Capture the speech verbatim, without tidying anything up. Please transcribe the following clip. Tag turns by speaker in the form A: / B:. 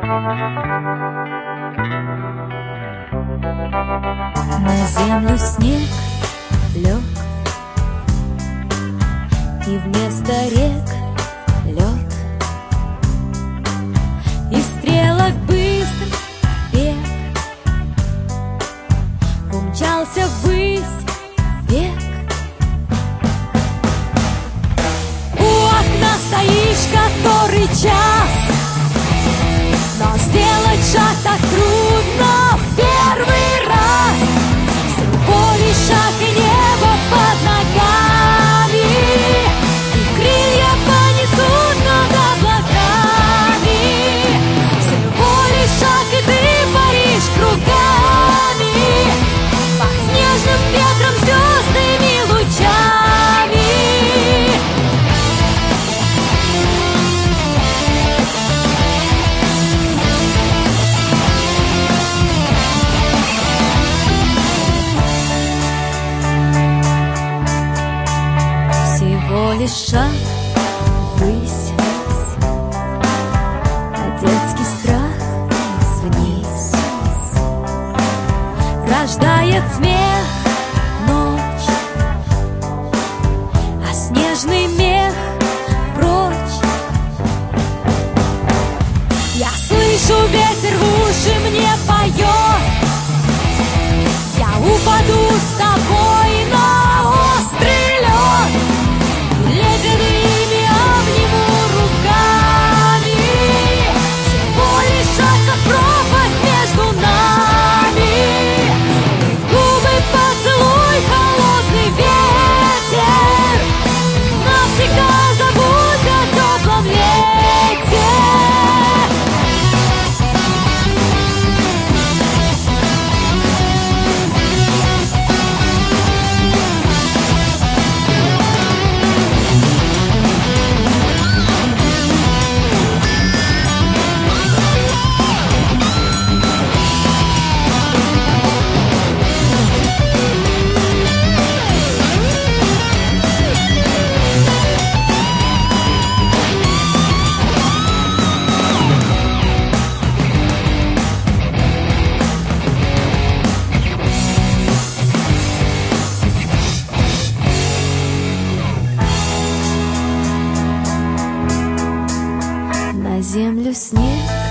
A: На землю снег лег, и вместо рек лед, и стрелок быстрый бег умчался ввысь век. У окна стоишь который час, но сделать шаг так трудно в первый раз. Всего лишь шаг и небо под ногами, и крылья понесут над облаками. Всего лишь шаг, и ты паришь кругами под снежным ветром, звездными лучами. Всего лишь шаг ввысь, а детский страх вниз рождает смех ночь, а снежный мех прочь. Я слышу, ветер в уши мне поет, я упаду с тобой на острый лед, ледяными обниму руками. Всего лишь шаг, как пропасть между нами. В губы поцелуй, холодный ветер, навсегда забудь о теплом лете. На землю снег